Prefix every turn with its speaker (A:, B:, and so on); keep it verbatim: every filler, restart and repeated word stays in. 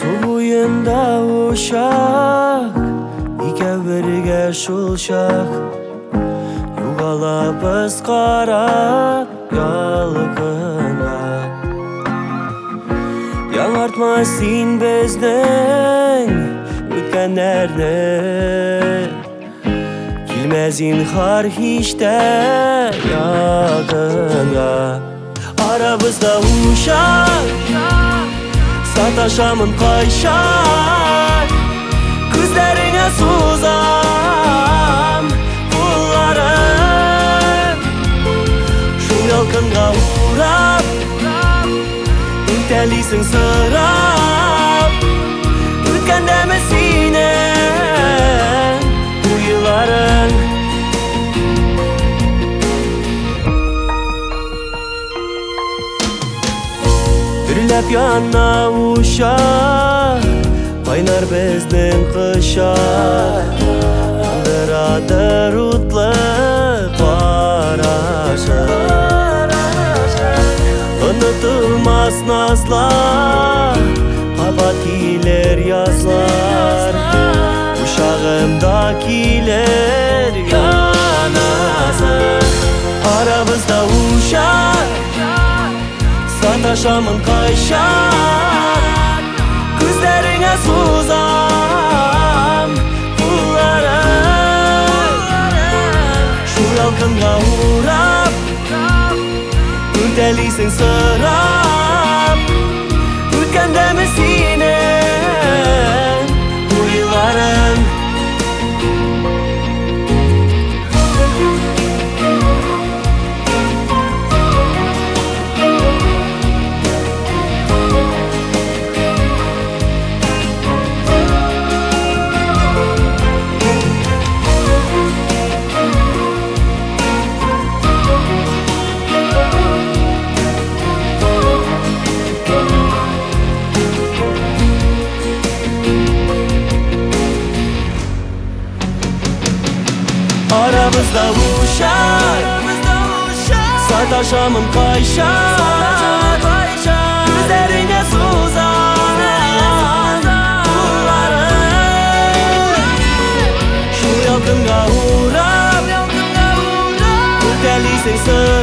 A: Suyunda uşak İke birge şulşak Yugalabız qarab yalgınga Yaڭartma sen bizden Ötkenlerni Kilmez inhar hiçte yadınga Arabızda uşak Sataşamın kayşak Күздеріңе сузам Бұлларым Шу ялқынға урап Үтәлейсің сырап Өткәндәме сенің Уйларың Үрләп янна ушак Кайнар безнең кышак Андырадыр утлы карашың Онытылмас назлар Кабат килер язлар Ушагымда килер янасың Арабызда ушак Саташамын кайшак Күздеріңе сузам Бұлларым Шу ялқынға урап Өтәлейсің сырап Өткәндәме сенің Уйларың Aramızda uşak Sataşamın kayşak Gözlerine suzan Bunlarım Şu yakınga uğrap Ötəliysin sır